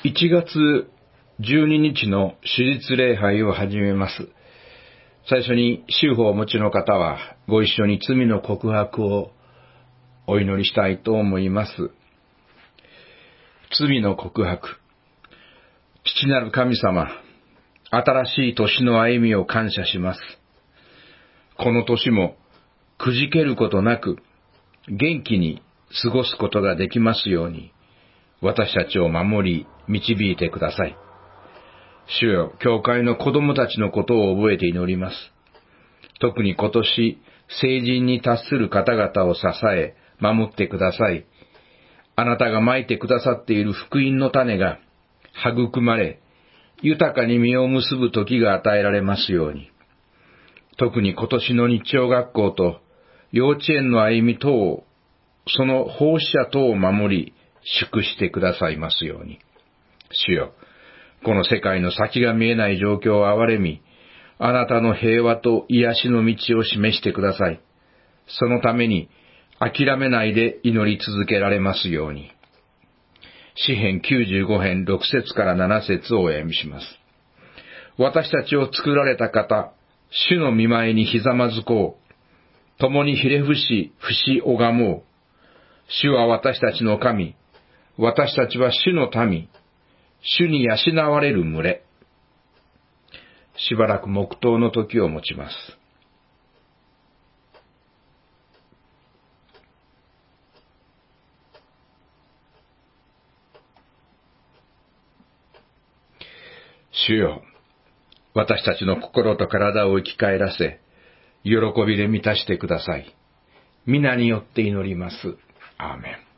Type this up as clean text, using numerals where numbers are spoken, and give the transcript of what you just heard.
1月12日の手術礼拝を始めます。最初に宗法をお持ちの方はご一緒に罪の告白をお祈りしたいと思います。罪の告白。父なる神様、新しい年の歩みを感謝します。この年もくじけることなく元気に過ごすことができますように、私たちを守り導いてください。主よ、教会の子供たちのことを覚えて祈ります。特に今年、成人に達する方々を支え、守ってください。あなたがまいてくださっている福音の種が育まれ、豊かに実を結ぶ時が与えられますように。特に今年の日曜学校と幼稚園の歩み等を、その奉仕者等を守り、祝してくださいますように。主よ、この世界の先が見えない状況を憐れみ、あなたの平和と癒しの道を示してください。そのために諦めないで祈り続けられますように。詩編95編6節から7節をお読みします。私たちを作られた方、主の御前にひざまずこう。共にひれ伏し、伏し拝もう。主は私たちの神。私たちは主の民。主に養われる群れ。しばらく黙祷の時を持ちます。主よ、私たちの心と体を生き返らせ、喜びで満たしてください。皆によって祈ります。アーメン。